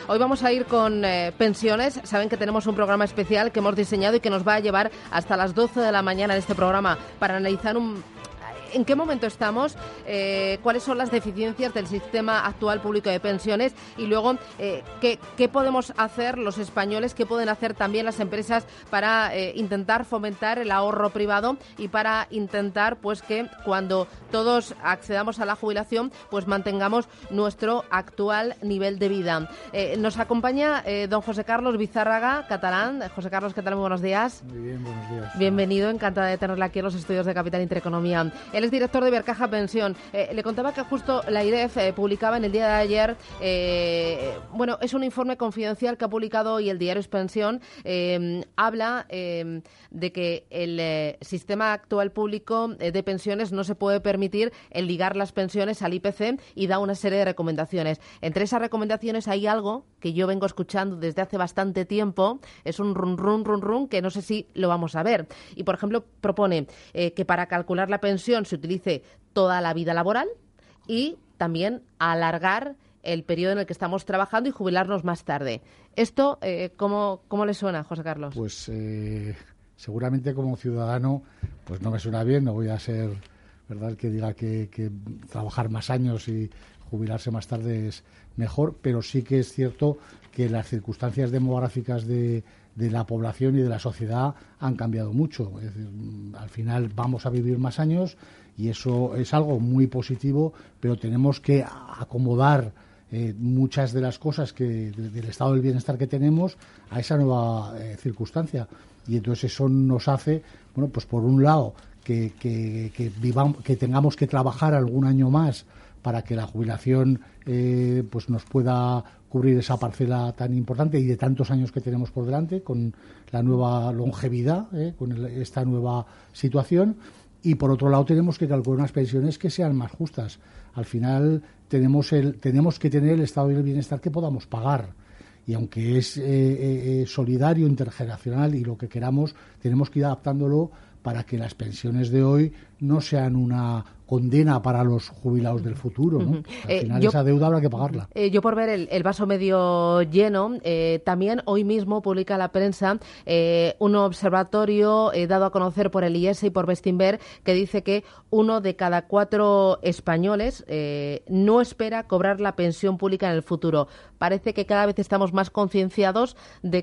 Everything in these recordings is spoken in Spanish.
Hoy vamos a ir con pensiones. Saben que tenemos un programa especial que hemos diseñado y que nos va a llevar hasta las 12 de la mañana de este programa para analizar en qué momento estamos, cuáles son las deficiencias del sistema actual público de pensiones y luego qué podemos hacer los españoles, qué pueden hacer también las empresas para intentar fomentar el ahorro privado y para intentar pues que cuando todos accedamos a la jubilación pues mantengamos nuestro actual nivel de vida. Nos acompaña don José Carlos Bizárraga, catalán. José Carlos, ¿qué tal? Muy buenos días. Muy bien, buenos días. Bienvenido, encantada de tenerle aquí en los estudios de Capital Intereconomía. Él es director de Ibercaja Pensión. Le contaba que justo la IREF publicaba en el día de ayer, es un informe confidencial que ha publicado hoy el diario Expansión. Habla de que el sistema actual público de pensiones no se puede permitir el ligar las pensiones al IPC y da una serie de recomendaciones. Entre esas recomendaciones hay algo que yo vengo escuchando desde hace bastante tiempo, es un run que no sé si lo vamos a ver. Y, por ejemplo, propone que para calcular la pensión se utilice toda la vida laboral y también alargar el periodo en el que estamos trabajando y jubilarnos más tarde. ¿Esto cómo le suena, José Carlos? Pues seguramente como ciudadano pues no me suena bien, no voy a ser verdad el que diga que trabajar más años y jubilarse más tarde es mejor, pero sí que es cierto que las circunstancias demográficas de la población y de la sociedad han cambiado mucho. Es decir, al final vamos a vivir más años y eso es algo muy positivo, pero tenemos que acomodar muchas de las cosas del estado del bienestar que tenemos a esa nueva circunstancia. Y entonces eso nos hace, pues por un lado, que tengamos que trabajar algún año más para que la jubilación pues nos pueda cubrir esa parcela tan importante y de tantos años que tenemos por delante con la nueva longevidad, con esta nueva situación. Y por otro lado tenemos que calcular unas pensiones que sean más justas. Al final tenemos que tener el estado del bienestar que podamos pagar. Y aunque es solidario, intergeneracional y lo que queramos, tenemos que ir adaptándolo para que las pensiones de hoy no sean una condena para los jubilados del futuro, ¿no? Al final esa deuda habrá que pagarla. Yo por ver el vaso medio lleno, también hoy mismo publica la prensa un observatorio dado a conocer por el IES y por Bestinver que dice que 1 de cada 4 españoles no espera cobrar la pensión pública en el futuro. Parece que cada vez estamos más concienciados de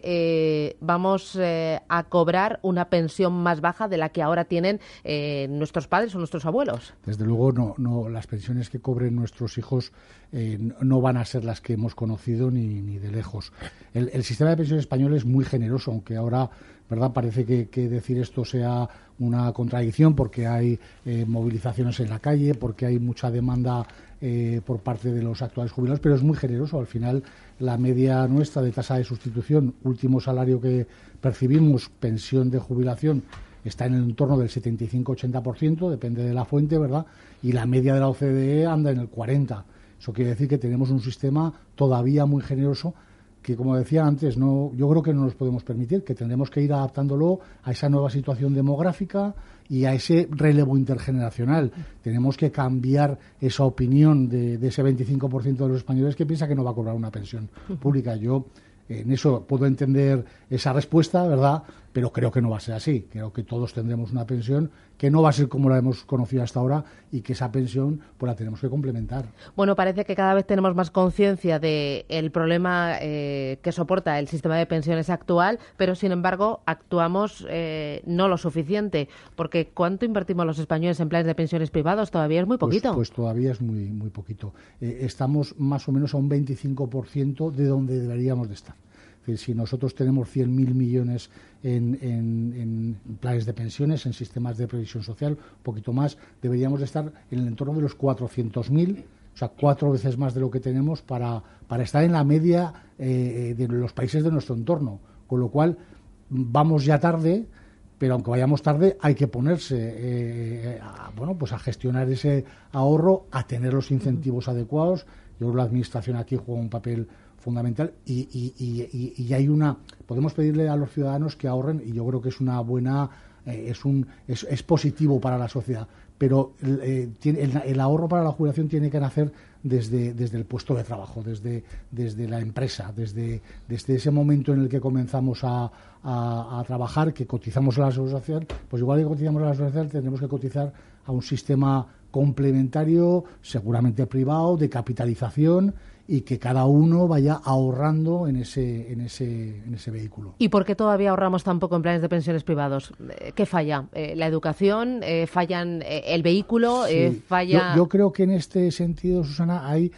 que vamos a cobrar una pensión más baja de la que ahora tienen nuestros padres o nuestros abuelos. Desde luego no las pensiones que cobren nuestros hijos no van a ser las que hemos conocido ni de lejos. El sistema de pensiones español es muy generoso, aunque ahora verdad parece que decir esto sea una contradicción porque hay movilizaciones en la calle, porque hay mucha demanda por parte de los actuales jubilados, pero es muy generoso. Al final la media nuestra de tasa de sustitución, último salario que percibimos, pensión de jubilación, está en el entorno del 75-80%, depende de la fuente, ¿verdad? Y la media de la OCDE anda en el 40%. Eso quiere decir que tenemos un sistema todavía muy generoso que, como decía antes, yo creo que no nos podemos permitir, que tendremos que ir adaptándolo a esa nueva situación demográfica y a ese relevo intergeneracional. Tenemos que cambiar esa opinión de ese 25% de los españoles que piensa que no va a cobrar una pensión pública. Yo en eso puedo entender esa respuesta, ¿verdad? Pero creo que no va a ser así. Creo que todos tendremos una pensión que no va a ser como la hemos conocido hasta ahora y que esa pensión pues la tenemos que complementar. Bueno, parece que cada vez tenemos más conciencia del problema que soporta el sistema de pensiones actual, pero sin embargo actuamos no lo suficiente, porque ¿cuánto invertimos los españoles en planes de pensiones privados? Todavía es muy poquito. Pues todavía es muy, muy poquito. Estamos más o menos a un 25% de donde deberíamos de estar. Si nosotros tenemos 100.000 millones en planes de pensiones, en sistemas de previsión social, un poquito más, deberíamos de estar en el entorno de los 400.000, o sea, 4 veces más de lo que tenemos para estar en la media de los países de nuestro entorno. Con lo cual, vamos ya tarde, pero aunque vayamos tarde, hay que ponerse a gestionar ese ahorro, a tener los incentivos adecuados. Yo creo que la Administración aquí juega un papel fundamental y hay podemos pedirle a los ciudadanos que ahorren y yo creo que es una buena es positivo para la sociedad, pero el ahorro para la jubilación tiene que nacer desde el puesto de trabajo, desde la empresa, desde ese momento en el que comenzamos a trabajar, que cotizamos a la Seguridad Social, pues igual que cotizamos a la Seguridad Social, tendremos que cotizar a un sistema complementario, seguramente privado, de capitalización, y que cada uno vaya ahorrando en ese vehículo. ¿Y por qué todavía ahorramos tan poco en planes de pensiones privados? ¿Qué falla? ¿La educación? ¿Fallan el vehículo? Sí. ¿Falla...? Yo creo que en este sentido, Susana, hay...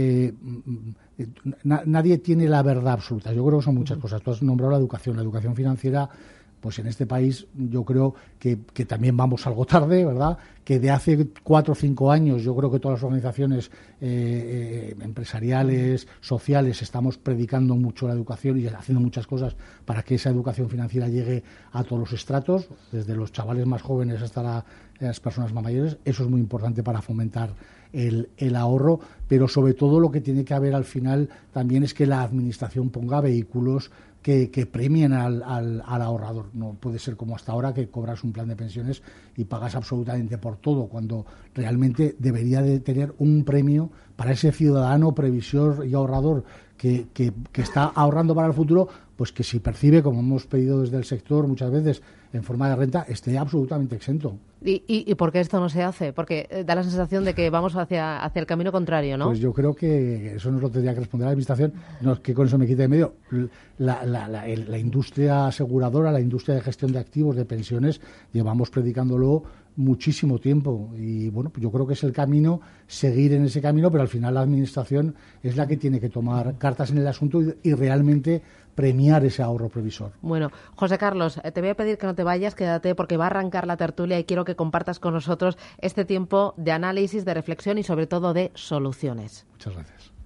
nadie tiene la verdad absoluta. Yo creo que son muchas cosas. Tú has nombrado la educación financiera. Pues en este país yo creo que también vamos algo tarde, ¿verdad? Que de hace 4 o 5 años yo creo que todas las organizaciones empresariales, sociales, estamos predicando mucho la educación y haciendo muchas cosas para que esa educación financiera llegue a todos los estratos, desde los chavales más jóvenes hasta las personas más mayores. Eso es muy importante para fomentar el ahorro, pero sobre todo lo que tiene que haber al final también es que la administración ponga vehículos que premien al ahorrador. No puede ser como hasta ahora, que cobras un plan de pensiones y pagas absolutamente por todo, cuando realmente debería de tener un premio para ese ciudadano previsor y ahorrador que está ahorrando para el futuro, pues que si percibe, como hemos pedido desde el sector muchas veces, en forma de renta, esté absolutamente exento. ¿Y por qué esto no se hace? Porque da la sensación de que vamos hacia el camino contrario, ¿no? Pues yo creo que eso nos lo tendría que responder la Administración, no es que con eso me quite de medio. La industria aseguradora, la industria de gestión de activos, de pensiones, llevamos predicándolo muchísimo tiempo y bueno, pues yo creo que es el camino, seguir en ese camino, pero al final la Administración es la que tiene que tomar cartas en el asunto y realmente premiar ese ahorro previsor. Bueno, José Carlos, te voy a pedir que no te vayas, quédate porque va a arrancar la tertulia y quiero que compartas con nosotros este tiempo de análisis, de reflexión y sobre todo de soluciones. Muchas gracias.